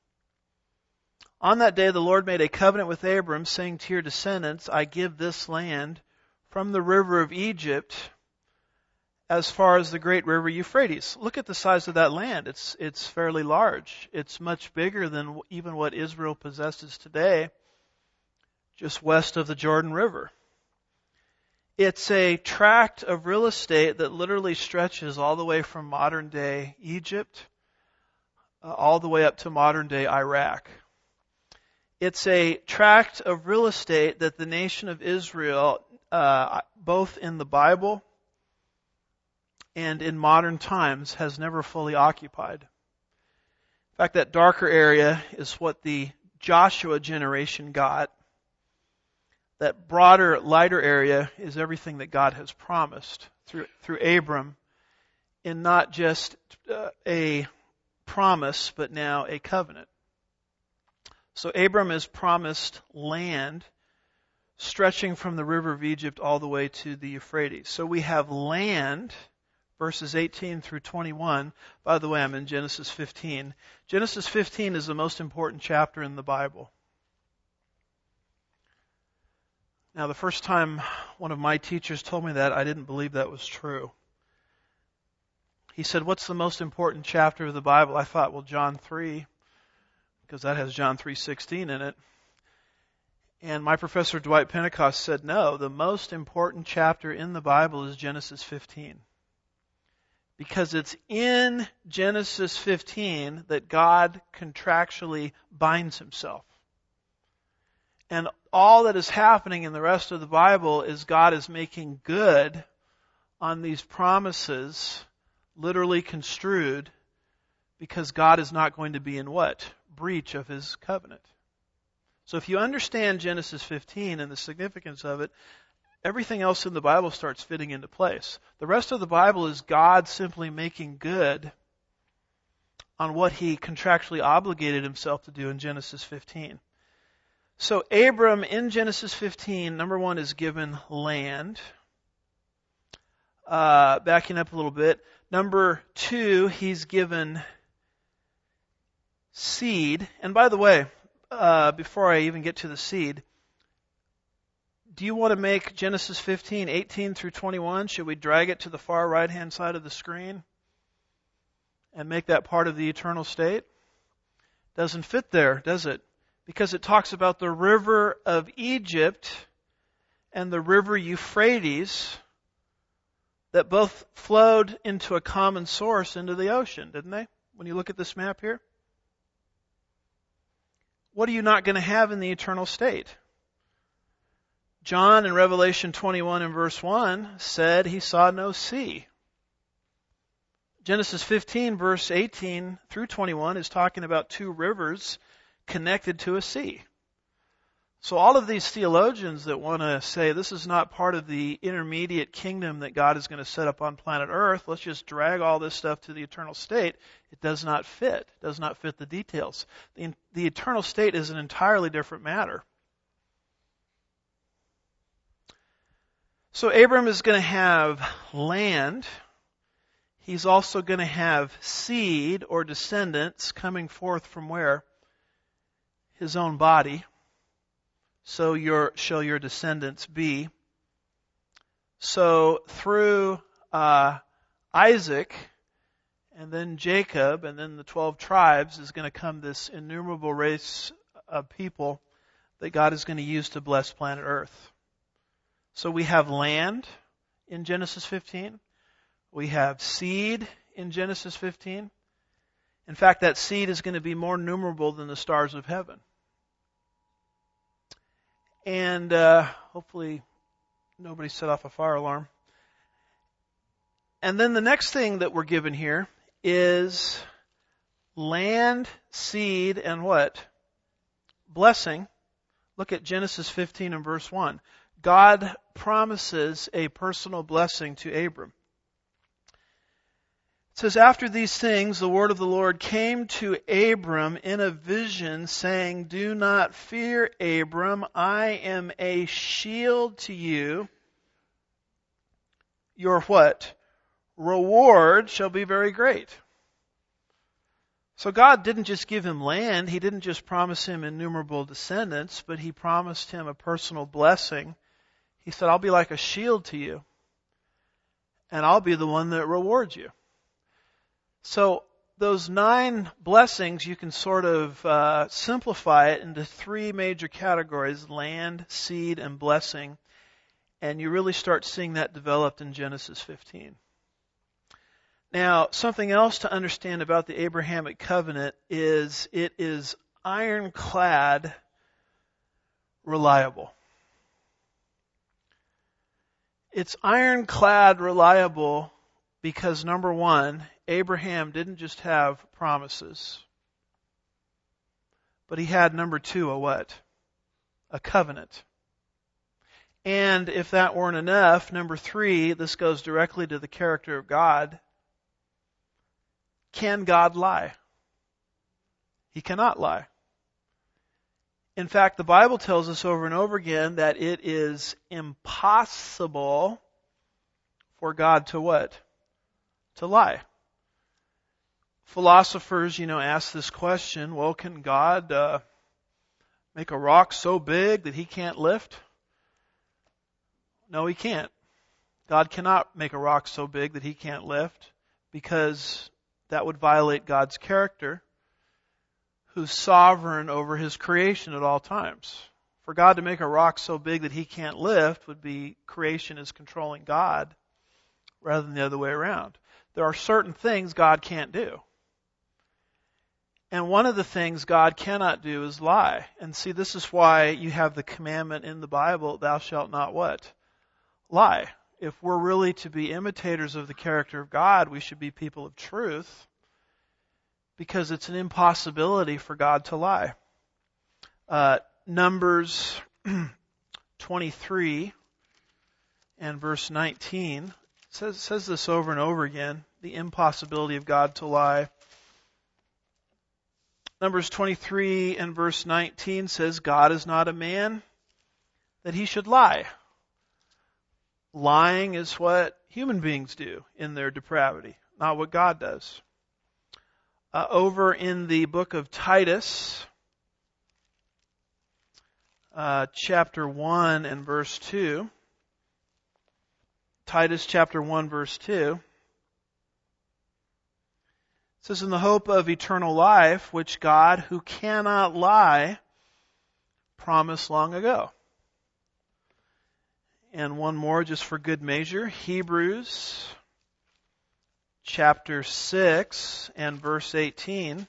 On that day the Lord made a covenant with Abram, saying to your descendants, I give this land from the river of Egypt as far as the great river Euphrates. Look at the size of that land. It's fairly large. It's much bigger than even what Israel possesses today, just west of the Jordan River. It's a tract of real estate that literally stretches all the way from modern day Egypt, all the way up to modern day Iraq. It's a tract of real estate that the nation of Israel, both in the Bible and in modern times, has never fully occupied. In fact, that darker area is what the Joshua generation got. That broader, lighter area is everything that God has promised through Abram, in not just a promise, but now a covenant. So Abram is promised land stretching from the river of Egypt all the way to the Euphrates. So we have land, verses 18 through 21. By the way, I'm in Genesis 15. Genesis 15 is the most important chapter in the Bible. Now, the first time one of my teachers told me that, I didn't believe that was true. He said, what's the most important chapter of the Bible? I thought, well, John 3, because that has John 3:16 in it. And my professor, Dwight Pentecost, said, no, the most important chapter in the Bible is Genesis 15. Because it's in Genesis 15 that God contractually binds himself. And all that is happening in the rest of the Bible is God is making good on these promises, literally construed, because God is not going to be in what? Breach of his covenant. So if you understand Genesis 15 and the significance of it, everything else in the Bible starts fitting into place. The rest of the Bible is God simply making good on what he contractually obligated himself to do in Genesis 15. So Abram in Genesis 15, number one, is given land. Backing up a little bit. Number two, he's given seed. And by the way, before I even get to the seed, do you want to make Genesis 15, 18 through 21? Should we drag it to the far right-hand side of the screen and make that part of the eternal state? Doesn't fit there, does it? Because it talks about the river of Egypt and the river Euphrates that both flowed into a common source into the ocean, didn't they? When you look at this map here. What are you not going to have in the eternal state? John in Revelation 21 and verse 1 said he saw no sea. Genesis 15 verse 18 through 21 is talking about two rivers connected to a sea. So all of these theologians that want to say this is not part of the intermediate kingdom that God is going to set up on planet Earth, let's just drag all this stuff to the eternal state, it does not fit. It does not fit the details. The eternal state is an entirely different matter. So Abram is going to have land. He's also going to have seed or descendants coming forth from where? His own body. So shall your descendants be. So through Isaac and then Jacob and then the 12 tribes is going to come this innumerable race of people that God is going to use to bless planet Earth. So we have land in Genesis 15. We have seed in Genesis 15. In fact, that seed is going to be more numerable than the stars of heaven. And hopefully nobody set off a fire alarm. And then the next thing that we're given here is land, seed, and what? Blessing. Look at Genesis 15 and verse 1. God promises a personal blessing to Abram. It says, after these things, the word of the Lord came to Abram in a vision, saying, do not fear, Abram. I am a shield to you. Your what? Reward shall be very great. So God didn't just give him land, He didn't just promise him innumerable descendants, but He promised him a personal blessing. He said, I'll be like a shield to you, and I'll be the one that rewards you. So those 9 blessings, you can sort of simplify it into 3 major categories: land, seed, and blessing. And you really start seeing that developed in Genesis 15. Now, something else to understand about the Abrahamic covenant is it is ironclad reliable. It's ironclad reliable because, number one, Abraham didn't just have promises, but he had, number 2, a what? A covenant. And if that weren't enough, number 3, this goes directly to the character of God. Can God lie? He cannot lie. In fact, the Bible tells us over and over again that it is impossible for God to what? To lie. Philosophers, ask this question, well, can God make a rock so big that He can't lift? No, He can't. God cannot make a rock so big that He can't lift, because that would violate God's character, who's sovereign over His creation at all times. For God to make a rock so big that He can't lift would be creation is controlling God rather than the other way around. There are certain things God can't do. And one of the things God cannot do is lie. And see, this is why you have the commandment in the Bible, thou shalt not what? Lie. If we're really to be imitators of the character of God, we should be people of truth, because it's an impossibility for God to lie. Numbers 23 and verse 19 says this over and over again, the impossibility of God to lie. Numbers 23 and verse 19 says, God is not a man that He should lie. Lying is what human beings do in their depravity, not what God does. Over in the book of Titus, chapter 1 and verse 2, Titus chapter 1 verse 2, it says, in the hope of eternal life, which God, who cannot lie, promised long ago. And one more just for good measure, Hebrews chapter 6 and verse 18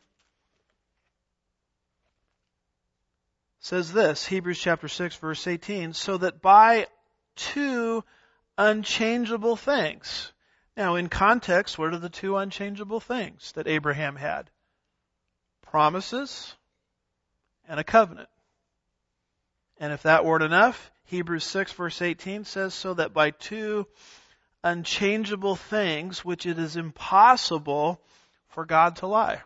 says this, Hebrews chapter 6 verse 18, so that by 2 unchangeable things. Now in context, what are the 2 unchangeable things that Abraham had? Promises and a covenant. And if that weren't enough, Hebrews 6 verse 18 says, so that by 2 unchangeable things, which it is impossible for God to lie.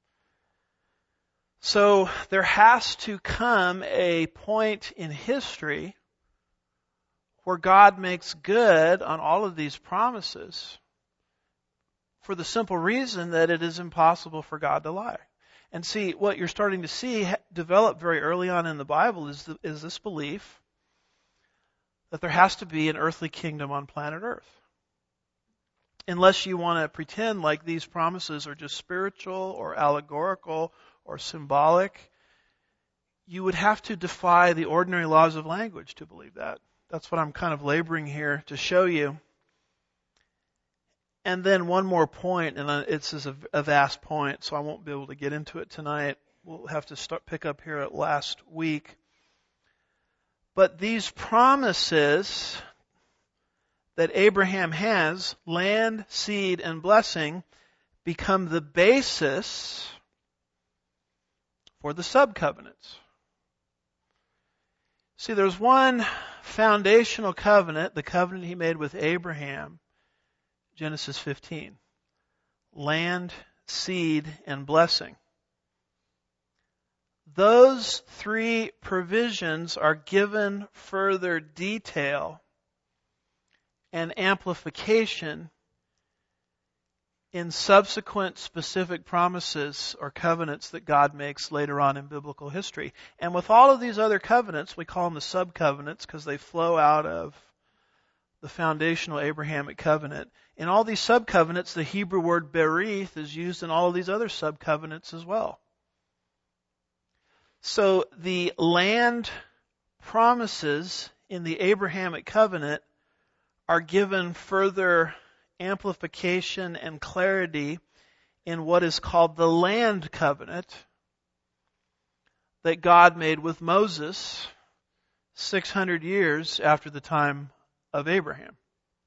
So there has to come a point in history where God makes good on all of these promises, for the simple reason that it is impossible for God to lie. And see, what you're starting to see develop very early on in the Bible is this belief that there has to be an earthly kingdom on planet Earth. Unless you want to pretend like these promises are just spiritual or allegorical or symbolic, you would have to defy the ordinary laws of language to believe that. That's what I'm kind of laboring here to show you. And then one more point, and it's a vast point, so I won't be able to get into it tonight. We'll have to pick up here at last week. But these promises that Abraham has, land, seed, and blessing, become the basis for the sub-covenants. See, there's one foundational covenant, the covenant he made with Abraham, Genesis 15. Land, seed, and blessing. Those 3 provisions are given further detail and amplification in subsequent specific promises or covenants that God makes later on in biblical history. And with all of these other covenants, we call them the sub-covenants because they flow out of the foundational Abrahamic covenant. In all these sub-covenants, the Hebrew word berith is used in all of these other sub-covenants as well. So the land promises in the Abrahamic covenant are given further amplification and clarity in what is called the land covenant that God made with Moses 600 years after the time of Abraham.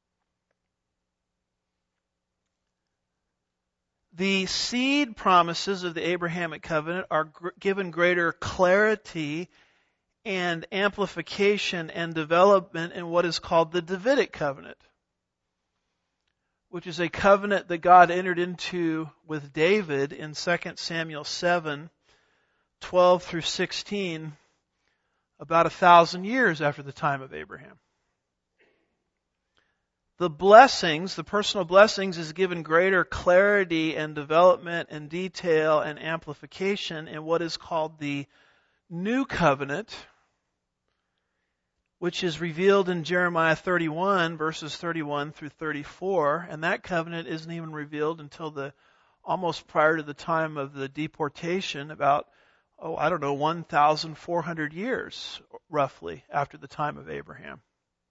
The seed promises of the Abrahamic covenant are given greater clarity and amplification and development in what is called the Davidic covenant, which is a covenant that God entered into with David in 2 Samuel 7:12 through 16, about 1,000 years after the time of Abraham. The blessings, the personal blessings, is given greater clarity and development and detail and amplification in what is called the New Covenant, which is revealed in Jeremiah 31, verses 31 through 34, and that covenant isn't even revealed until almost prior to the time of the deportation, about, 1,400 years, roughly, after the time of Abraham.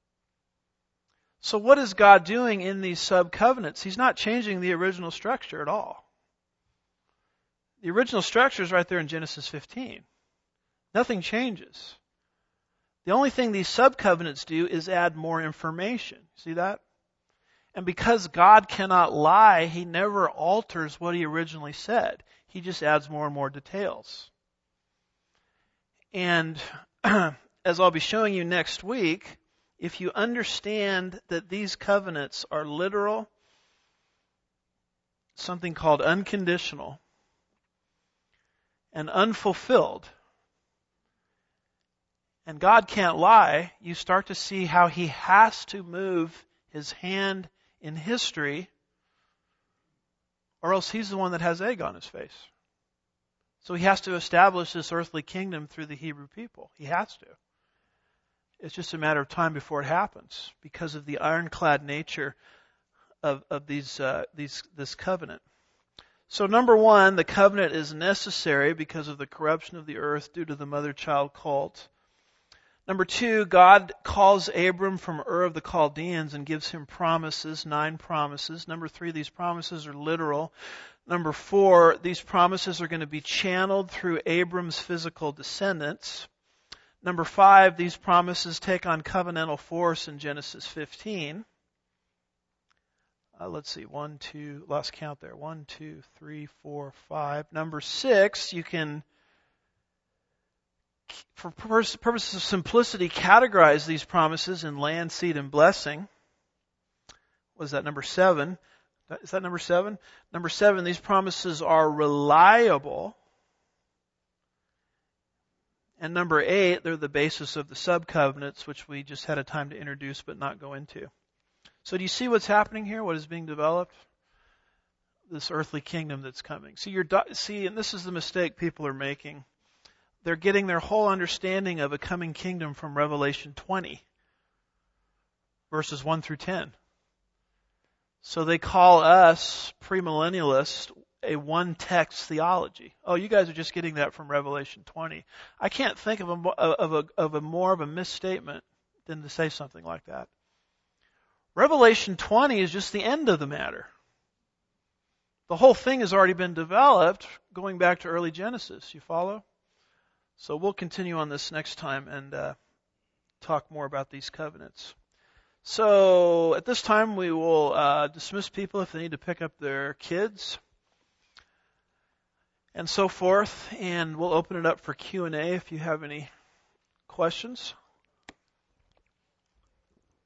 So what is God doing in these sub-covenants? He's not changing the original structure at all. The original structure is right there in Genesis 15. Nothing changes. The only thing these sub-covenants do is add more information. See that? And because God cannot lie, He never alters what He originally said. He just adds more and more details. And as I'll be showing you next week, if you understand that these covenants are literal, something called unconditional, and unfulfilled, and God can't lie, you start to see how He has to move His hand in history, or else He's the one that has egg on His face. So He has to establish this earthly kingdom through the Hebrew people. He has to. It's just a matter of time before it happens because of the ironclad nature of this covenant. So number one, the covenant is necessary because of the corruption of the earth due to the mother-child cult. Number two, God calls Abram from Ur of the Chaldeans and gives him promises, 9 promises. Number three, these promises are literal. Number four, these promises are going to be channeled through Abram's physical descendants. Number 5, these promises take on covenantal force in Genesis 15. Let's see, 1, 2, lost count there. 1, 2, 3, 4, 5. Number 6, you can, for purposes of simplicity, categorize these promises in land, seed, and blessing. Was that number 7? Is that number 7? Number 7, these promises are reliable. And number 8, they're the basis of the sub-covenants, which we just had a time to introduce but not go into. So do you see what's happening here? What is being developed? This earthly kingdom that's coming. See, and this is the mistake people are making. They're getting their whole understanding of a coming kingdom from Revelation 20, verses 1 through 10. So they call us premillennialists a one-text theology. Oh, you guys are just getting that from Revelation 20. I can't think of a more of a misstatement than to say something like that. Revelation 20 is just the end of the matter. The whole thing has already been developed going back to early Genesis. You follow? So we'll continue on this next time and talk more about these covenants. So at this time we will dismiss people if they need to pick up their kids and so forth, and we'll open it up for Q&A if you have any questions.